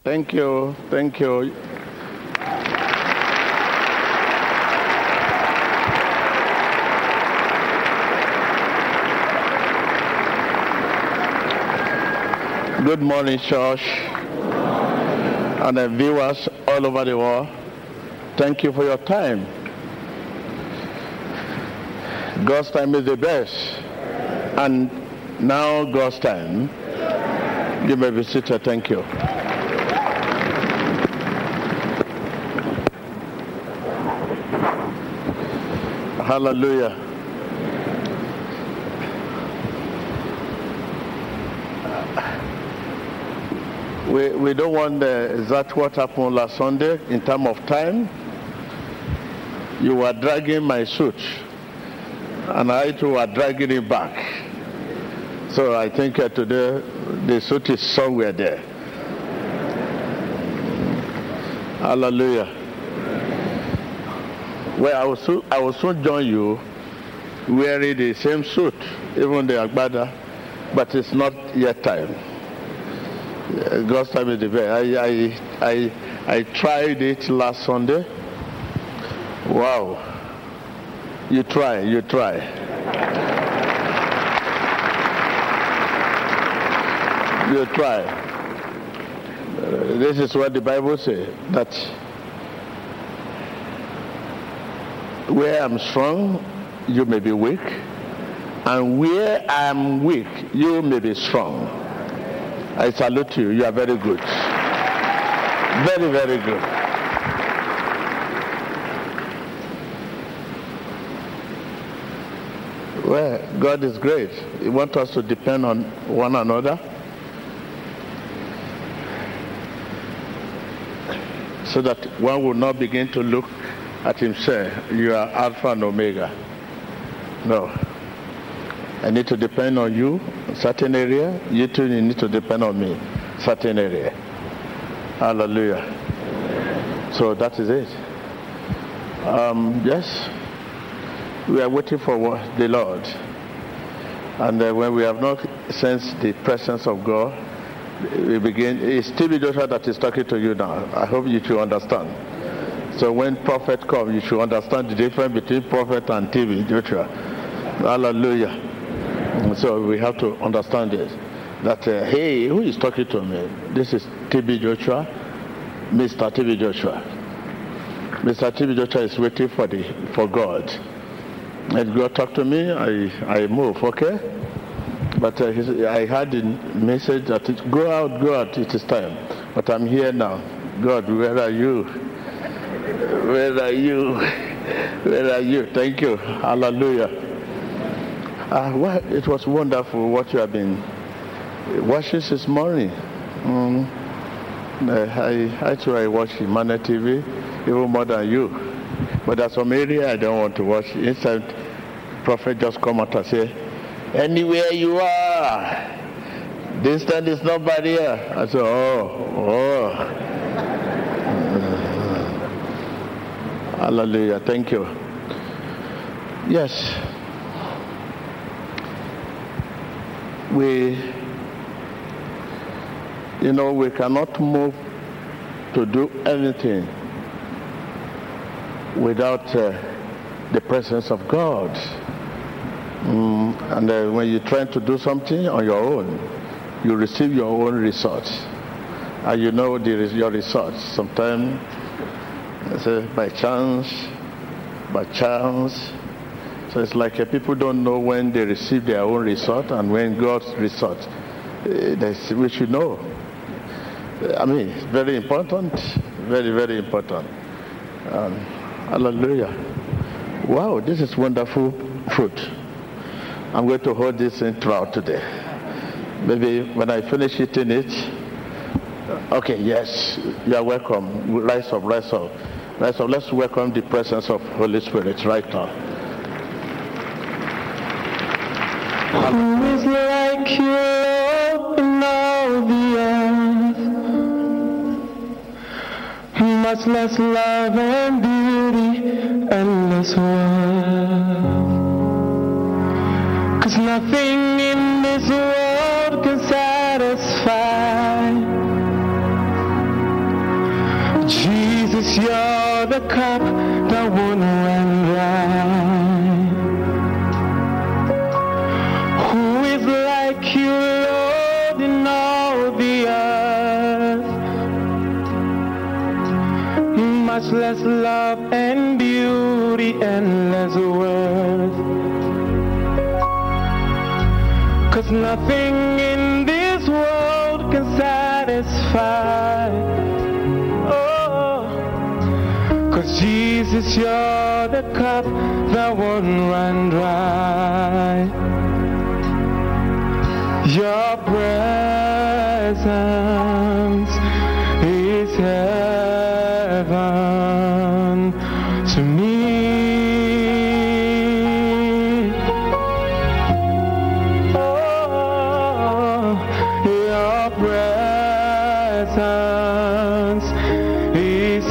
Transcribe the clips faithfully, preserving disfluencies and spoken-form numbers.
Thank you. Thank you. Good morning, church, and the viewers all over the world. Thank you for your time. God's time is the best, and now God's time. You may be seated. Thank you. Hallelujah. We, we don't want the exact what happened last Sunday in terms of time. You were dragging my suit, and I too were dragging it back. So I think uh, today the suit is somewhere there. Hallelujah. Well, I will soon, I will soon join you wearing the same suit, even the agbada, but it's not yet time. God's time is the best. I, I, I, I tried it last Sunday. Wow. You try, you try. You try. Uh, this is what the Bible says, that where I'm strong, you may be weak, and where I'm weak, you may be strong. I salute you. You are very good. Very, very good. Well, God is great. He wants us to depend on one another. So that one will not begin to look at himself. You are Alpha and Omega. No. I need to depend on you in certain area. You too you need to depend on me certain area. Hallelujah. So that is it. Um, yes, we are waiting for the Lord. And uh, when we have not sensed the presence of God, we begin. It's T B Joshua that is talking to you now. I hope you should understand. So when prophet comes, you should understand the difference between prophet and T B Joshua. Hallelujah. So we have to understand this, that, uh, hey, who is talking to me? This is T B Joshua, Mister T B Joshua. Mister T B Joshua is waiting for the for God. And God talk to me, I, I move, okay? But uh, his, I had the message that it, go out, go out, it is time. But I'm here now. God, where are you? Where are you? Where are you? Thank you. Hallelujah. Uh, well, it was wonderful what you have been watching this morning. Mm. Uh, I actually watch Emmanuel T V even more than you. But there's some area I don't want to watch. Instead, prophet just come out and say, anywhere you are, distance is not barrier. I said, oh, oh. Uh, hallelujah. Thank you. Yes. We, you know, we cannot move to do anything without uh, the presence of God. Mm, and uh, when you're trying to do something on your own, you receive your own results. And you know the, your results. Sometimes, uh, by chance, by chance. So it's like uh, people don't know when they receive their own result and when God's result. Uh, we should know. I mean, it's very important. Very, very important. Um, hallelujah. Wow, this is wonderful fruit. I'm going to hold this in throughout today. Maybe when I finish eating it. Okay, yes, you are welcome. Rise up, rise up. Rise up. Let's welcome the presence of Holy Spirit right now. Who is like you, Lord, in all the earth? Much less love and beauty, endless worth. 'Cause nothing in this world can satisfy Jesus, you're the cup that won't run dry. Who is like you, Lord, in all the earth? Much less love and beauty, endless worth. 'Cause nothing in this world can satisfy. Oh, 'cause Jesus, you're the cup that won't run dry. Your presence is heaven to me. Oh, your presence is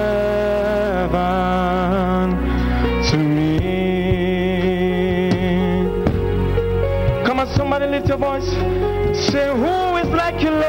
heaven to me. Come on, somebody lift your voice. Say, who is like you, Lord?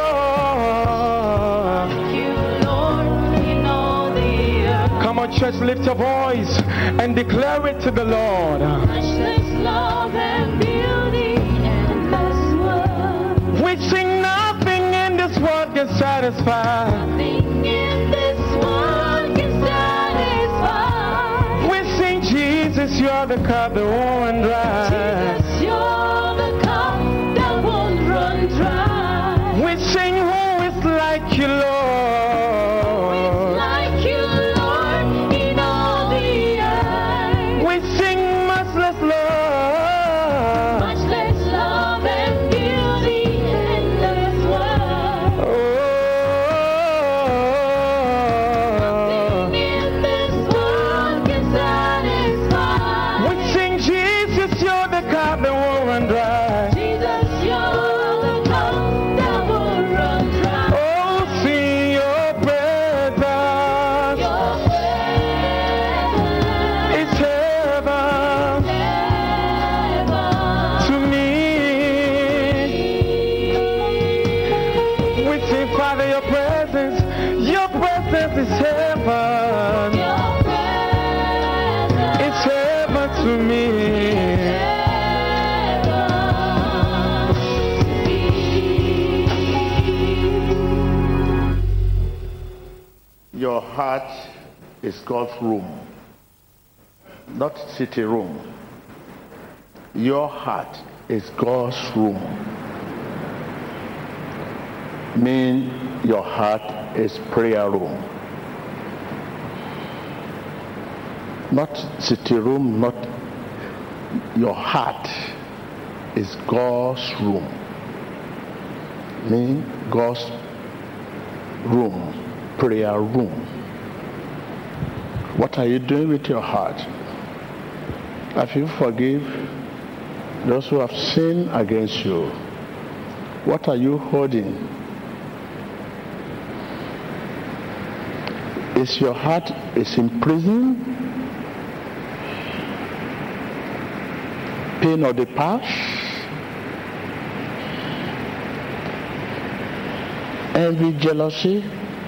Church, lift your voice and declare it to the Lord. Matchless love and beauty, endless worth. We sing nothing in this world can satisfy. Nothing in this world can satisfy. We sing, Jesus, you're the cup that won't dry. Jesus, you're the cup that won't run dry. We sing, who is like you, Lord? Your heart is God's room, not city room. Your heart is God's room. Mean your heart is prayer room. Not city room, not your heart is God's room. Mean God's room. Prayer room. What are you doing with your heart? Have you forgive those who have sinned against you? What are you holding? Is your heart is in prison? Pain of the past? Envy, jealousy?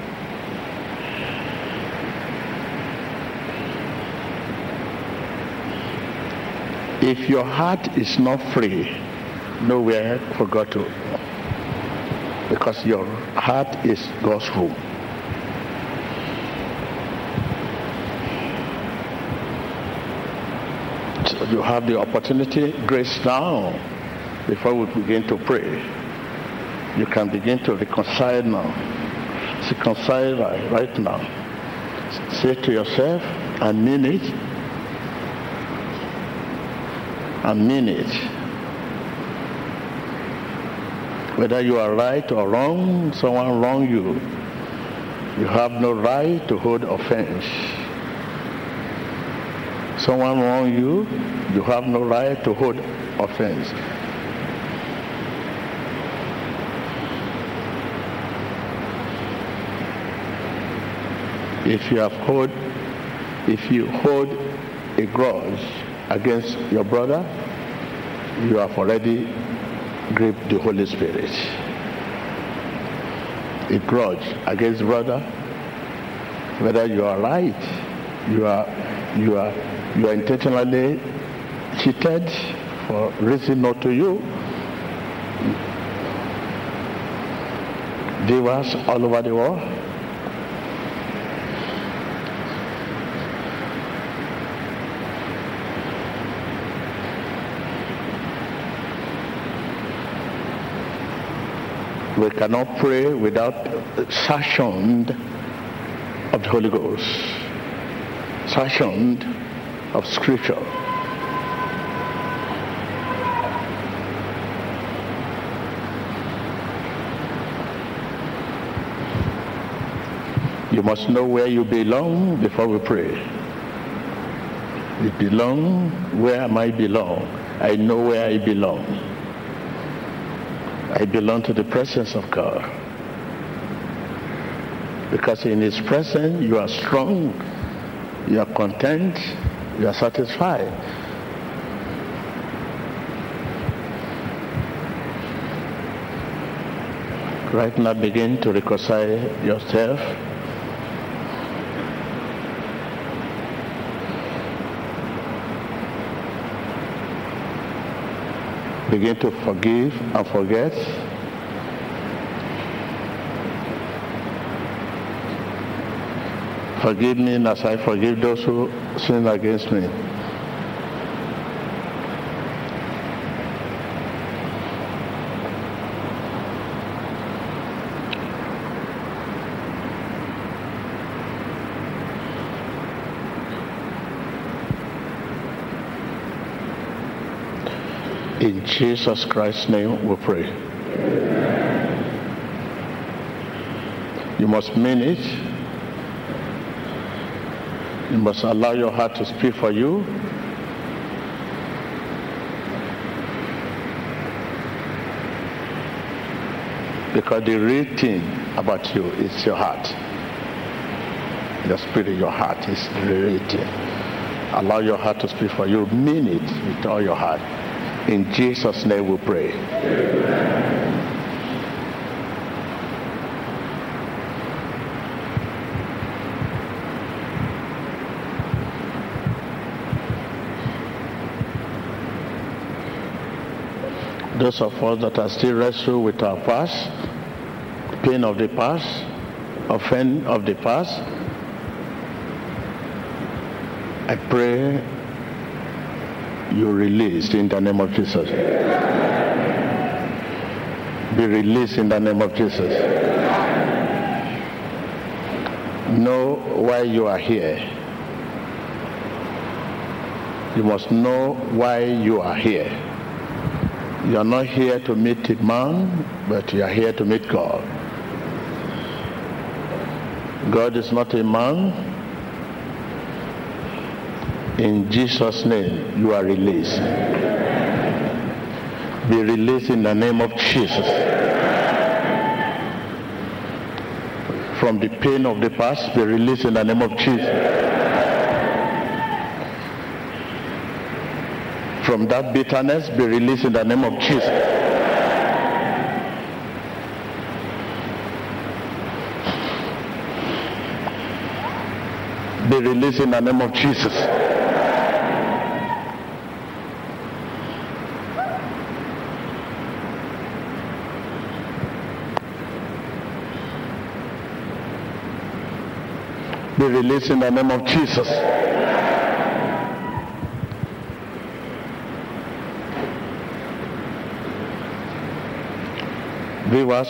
If your heart is not free, nowhere for God to, because your heart is God's room. So you have the opportunity, grace now, before we begin to pray. You can begin to reconcile now. Reconcile right, right now. Say to yourself, I mean it. I mean it. Whether you are right or wrong, someone wronged you, you have no right to hold offense. Someone wronged you, you have no right to hold offense. If you have hold, if you hold a grudge against your brother, you have already grieved the Holy Spirit. A grudge against brother, whether you are right, you are, you are, you are intentionally cheated for reason not to you. Viewers all over the world. We cannot pray without sanctioned of the Holy Ghost, sanctioned of Scripture. You must know where you belong before we pray. You belong where I belong. I know where I belong. I belong to the presence of God. Because in His presence you are strong, you are content, you are satisfied. Right now begin to reconcile yourself. Begin to forgive and forget. Forgive me as I forgive those who sin against me. In Jesus Christ's name we pray. You must mean it. You must allow your heart to speak for you. Because the real thing about you is your heart. The spirit of your heart is the real thing. Allow your heart to speak for you. Mean it with all your heart. In Jesus' name we pray. Amen. Those of us that are still wrestling with our past, pain of the past, offense of the past, I pray you released in the name of Jesus. Be released in the name of Jesus. Know why you are here. You must know why you are here. You are not here to meet a man, but you are here to meet God. God is not a man. In Jesus' name, you are released. Be released in the name of Jesus. From the pain of the past, be released in the name of Jesus. From that bitterness, be released in the name of Jesus. Be released in the name of Jesus. Be released in the name of Jesus. Viewers,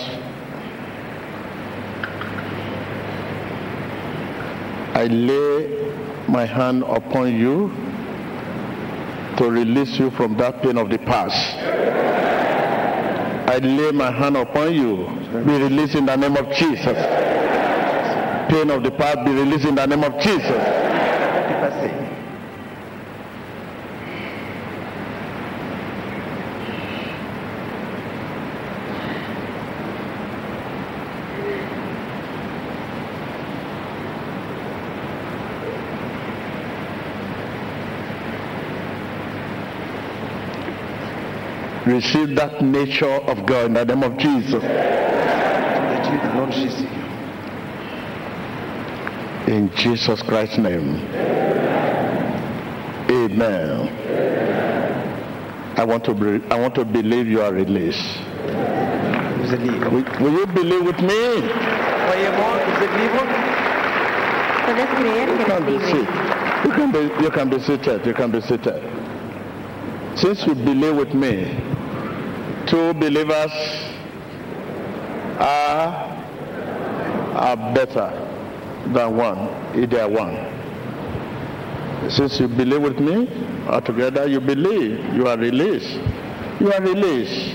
I lay my hand upon you to release you from that pain of the past. I lay my hand upon you, be released in the name of Jesus. Pain of the past, be released in the name of Jesus. Receive that nature of God in the name of Jesus. In Jesus Christ's name. Amen. I want to be, I want to believe you are released. Will, will you believe with me? ¿Puedes creer que You can be eres seated. libre? You can be, you can be seated. You can be seated. Since you believe with me, two believers are, are better than one, if they are one. Since you believe with me, altogether you believe, you are released. You are released.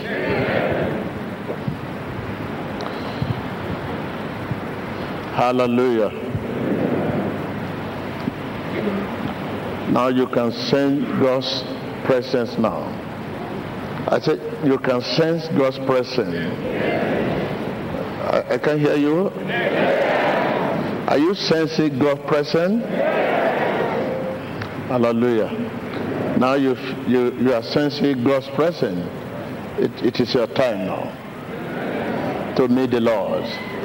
Hallelujah. Now you can sense God's presence now. I said you can sense God's presence. I, I can hear you. Are you sensing God's presence? Hallelujah. Now you you you are sensing God's presence. It, it is your time now to meet the Lord.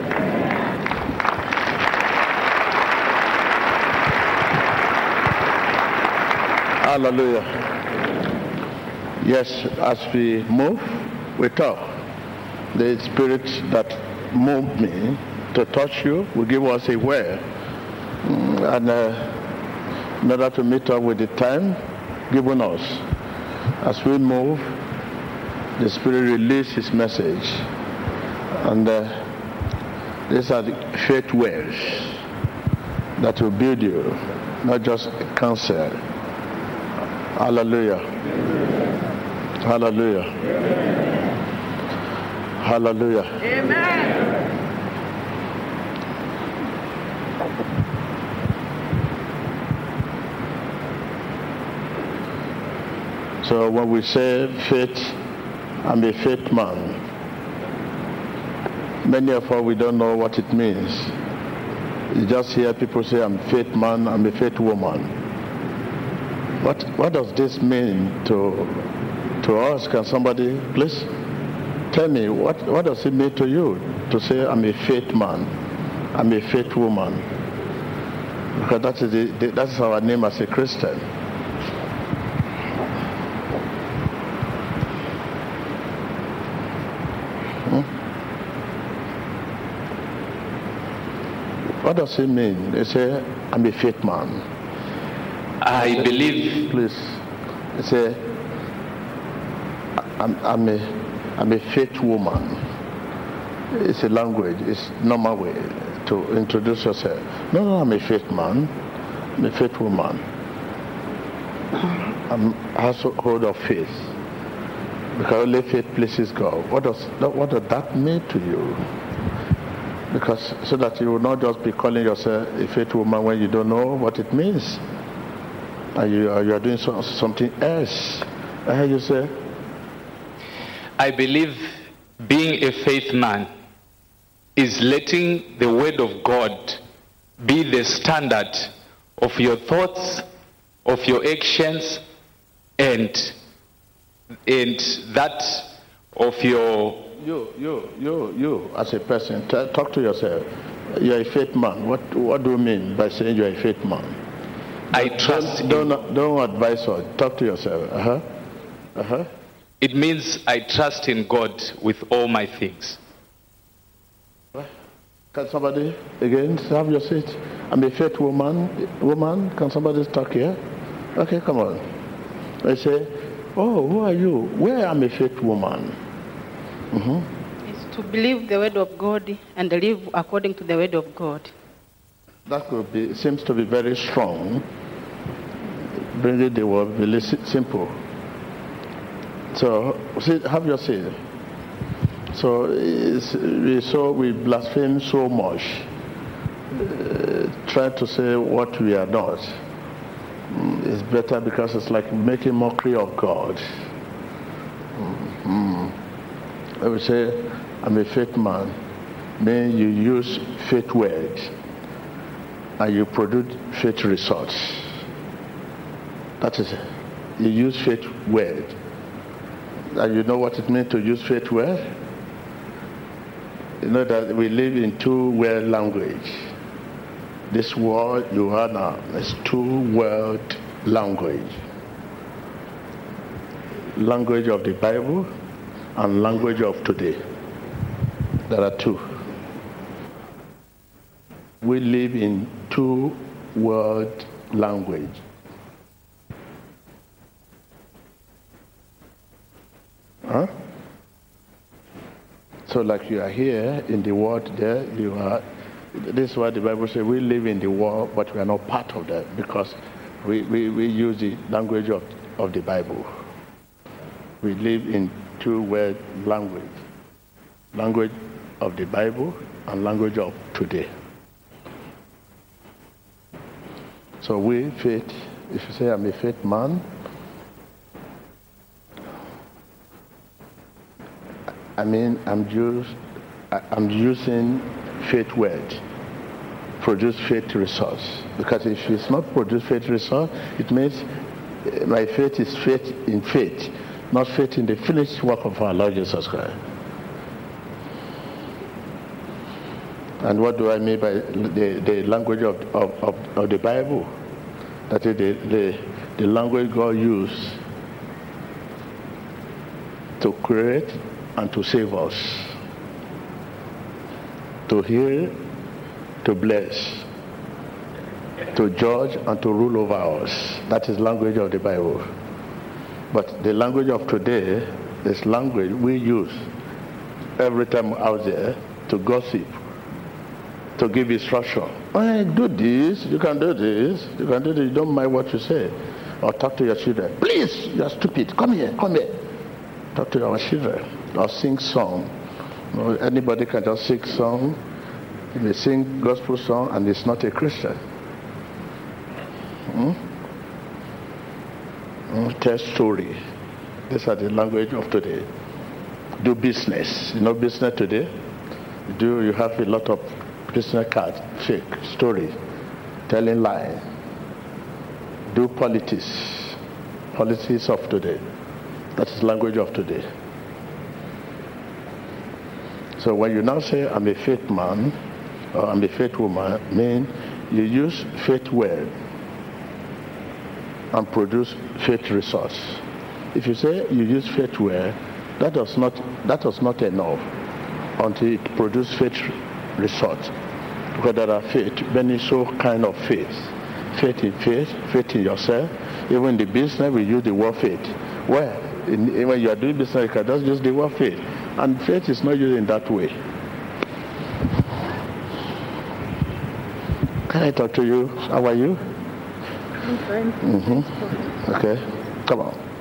Hallelujah. Yes, as we move, we talk. The spirit that moved me to touch you will give us a word. Mm, And uh, in order to meet up with the time given us, as we move, the spirit releases his message. And uh, these are the faith words that will build you, not just counsel. Hallelujah. Hallelujah. Hallelujah. Amen. So when we say faith, I'm a faith man. Many of us, we don't know what it means. You just hear people say, I'm a faith man, I'm a faith woman. What, what does this mean to, to us? Can somebody please tell me, what, what does it mean to you to say, I'm a faith man, I'm a faith woman? Because that is, the, the, that is our name as a Christian. What does it mean? They say, I'm a faith man. I believe. Please, they say, I'm, I'm, a, I'm a faith woman. It's a language, it's a normal way to introduce yourself. No, no, I'm a faith man, I'm a faith woman. I'm household of faith. Because only faith pleases God. What does, what does that mean to you? Because so that you will not just be calling yourself a faith woman when you don't know what it means. And you are, you are doing so, something else. I hear you say, I believe being a faith man is letting the word of God be the standard of your thoughts, of your actions, and and that of your you, you, you, you, as a person, t- talk to yourself. You're a faith man. What, what do you mean by saying you're a faith man? I trust Don't, in. don't, don't advise us. Talk to yourself. Uh-huh. Uh-huh. It means I trust in God with all my things. Can somebody, again, have your seat? I'm a faith woman. Woman, can somebody talk here? Okay, come on. They say, oh, who are you? Where am I a faith woman? Mm-hmm. Is to believe the word of God and live according to the word of God. That could be, seems to be very strong. Bringing the word really simple. So, see, have your seat. So, it's, we so we blaspheme so much, uh, try to say what we are not. Mm, it's better because it's like making mockery of God. Mm-hmm. I would say, I'm a faith man. Then you use faith words and you produce faith results. That is it. You use faith word. And you know what it means to use faith word? You know that we live in two-word language. This world you have now is two world language. Language of the Bible and language of today. There are two. We live in two world language. Huh? So like you are here in the world there, you are, this is what the Bible says, we live in the world, but we are not part of that because we, we, we use the language of, of the Bible. We live in two world language. Language of the Bible and language of today. So we faith, if you say I'm a faith man, I mean I'm just, I'm using faith word, produce faith resource. Because if it's not produce faith resource, it means my faith is faith in faith, not faith in the finished work of our Lord Jesus Christ. And what do I mean by the, the language of, of, of, of the Bible? That is the, the, the language God used to create and to save us, to heal, to bless, to judge and to rule over us. That is language of the Bible. But the language of today is language we use every time out there to gossip, to give instruction. Hey, do this, you can do this, you can do this, you don't mind what you say. Or talk to your children. Please, you are stupid, come here, come here. Talk to our children. Or sing song. You know, anybody can just sing song. You may sing gospel song and it's not a Christian. Hmm? Hmm? Tell story. These are the language of today. Do business. You know business today? Do you have a lot of business cards, fake story, telling lie. Do politics. Politics of today. That is language of today. So when you now say, I'm a faith man, or I'm a faith woman, mean you use faith well and produce faith resource. If you say you use faith well, that does not, that was not enough until it produces faith resource. Because there are faith, many so kind of faith. Faith in faith, faith in yourself. Even in the business, we use the word faith. Well, in, when you are doing business, you can just use the word faith. And faith is not used in that way. Can I talk to you? How are you? I'm fine. Mm-hmm. Okay. Come on.